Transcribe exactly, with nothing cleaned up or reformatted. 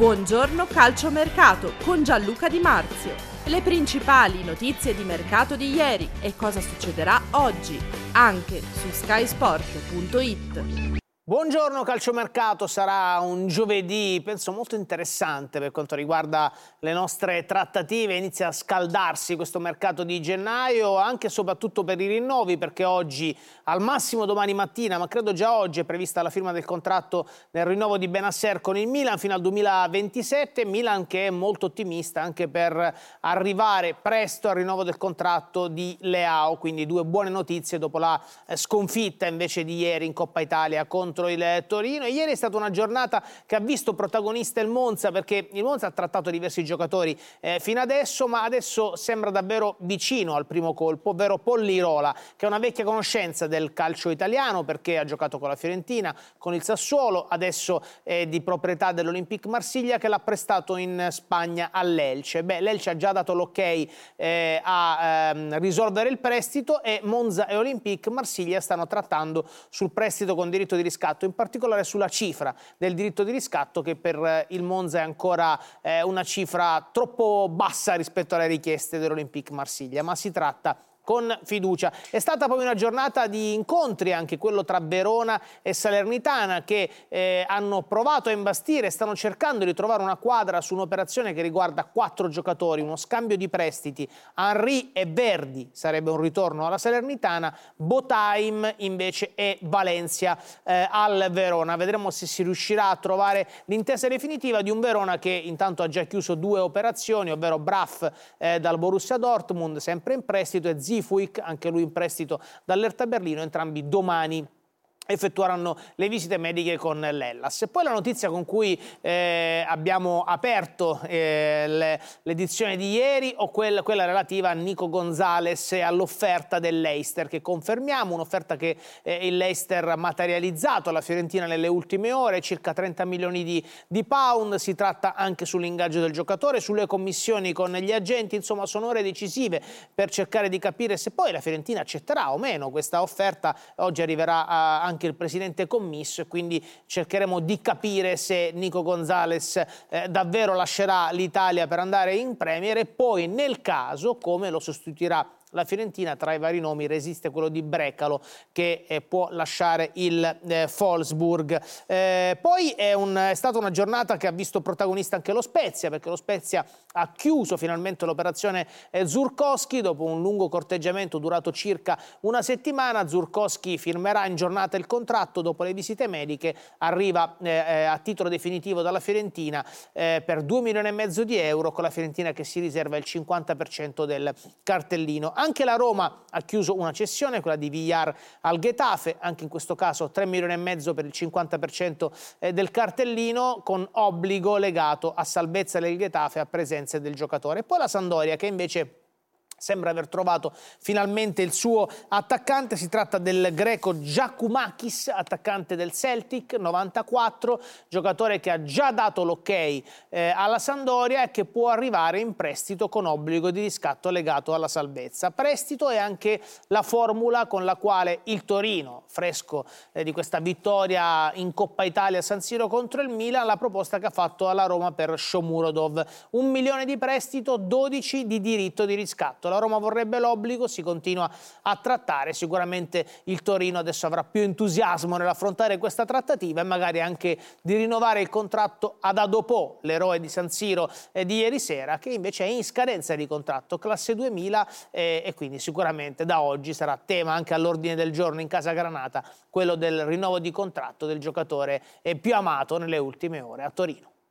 Buongiorno calciomercato con Gianluca Di Marzio. Le principali notizie di mercato di ieri e cosa succederà oggi, anche su sky sport punto it. Buongiorno calciomercato, sarà un giovedì penso molto interessante per quanto riguarda le nostre trattative. Inizia a scaldarsi questo mercato di gennaio, anche e soprattutto per i rinnovi, perché oggi, al massimo domani mattina, ma credo già oggi, è prevista la firma del contratto del rinnovo di Bennacer con il Milan fino al duemilaventisette. Milan che è molto ottimista anche per arrivare presto al rinnovo del contratto di Leao, quindi due buone notizie dopo la sconfitta invece di ieri in Coppa Italia contro il Torino. E ieri è stata una giornata che ha visto protagonista il Monza, perché il Monza ha trattato diversi giocatori eh, fino adesso, ma adesso sembra davvero vicino al primo colpo, ovvero Pollirola, che è una vecchia conoscenza del calcio italiano perché ha giocato con la Fiorentina, con il Sassuolo, adesso è di proprietà dell'Olympique Marsiglia, che l'ha prestato in Spagna all'Elche. Beh, l'Elche ha già dato l'ok eh, a ehm, risolvere il prestito e Monza e Olympique Marsiglia stanno trattando sul prestito con diritto di riscatto, in particolare sulla cifra del diritto di riscatto, che per il Monza è ancora eh, una cifra troppo bassa rispetto alle richieste dell'Olympique Marsiglia, ma si tratta con fiducia. È stata poi una giornata di incontri, anche quello tra Verona e Salernitana, che eh, hanno provato a imbastire, stanno cercando di trovare una quadra su un'operazione che riguarda quattro giocatori, uno scambio di prestiti. Henry e Verdi sarebbe un ritorno alla Salernitana, Botheim invece e Valencia eh, al Verona. Vedremo se si riuscirà a trovare l'intesa definitiva di un Verona che intanto ha già chiuso due operazioni, ovvero Braff eh, dal Borussia Dortmund, sempre in prestito, e Zifuik, anche lui in prestito dall'Hertha Berlino. Entrambi domani effettueranno le visite mediche con l'Hellas. E poi la notizia con cui eh, abbiamo aperto eh, l'edizione di ieri, o quella, quella relativa a Nico Gonzalez e all'offerta del Leicester, che confermiamo, un'offerta che eh, il Leicester ha materializzato alla Fiorentina nelle ultime ore, circa trenta milioni di, di pound. Si tratta anche sull'ingaggio del giocatore, sulle commissioni con gli agenti, insomma sono ore decisive per cercare di capire se poi la Fiorentina accetterà o meno questa offerta. Oggi arriverà a, anche il presidente commisso e quindi cercheremo di capire se Nico Gonzalez eh, davvero lascerà l'Italia per andare in Premier, e poi nel caso come lo sostituirà la Fiorentina. Tra i vari nomi resiste quello di Brecalo, che eh, può lasciare il eh, Wolfsburg. Eh, poi è, un, è stata una giornata che ha visto protagonista anche lo Spezia, perché lo Spezia ha chiuso finalmente l'operazione eh, Żurkowski dopo un lungo corteggiamento durato circa una settimana. Żurkowski firmerà in giornata il contratto dopo le visite mediche, arriva eh, eh, a titolo definitivo dalla Fiorentina eh, per due milioni e mezzo di euro, con la Fiorentina che si riserva il cinquanta per cento del cartellino. Anche la Roma ha chiuso una cessione, quella di Villar al Getafe, anche in questo caso tre milioni e mezzo per il cinquanta per cento del cartellino, con obbligo legato a salvezza del Getafe, a presenza del giocatore. E poi la Sampdoria, che invece sembra aver trovato finalmente il suo attaccante. Si tratta del greco Giakoumakis, attaccante del Celtic, novantaquattro, giocatore che ha già dato l'ok eh, alla Sampdoria e che può arrivare in prestito con obbligo di riscatto legato alla salvezza. Prestito è anche la formula con la quale il Torino, fresco eh, di questa vittoria in Coppa Italia a San Siro contro il Milan, la proposta che ha fatto alla Roma per Shomurodov. Un milione di prestito, dodici di diritto di riscatto. La Roma vorrebbe l'obbligo, si continua a trattare. Sicuramente il Torino adesso avrà più entusiasmo nell'affrontare questa trattativa e magari anche di rinnovare il contratto ad Adopò, l'eroe di San Siro e di ieri sera, che invece è in scadenza di contratto, classe duemila, eh, e quindi sicuramente da oggi sarà tema anche all'ordine del giorno in casa Granata quello del rinnovo di contratto del giocatore eh, più amato nelle ultime ore a Torino.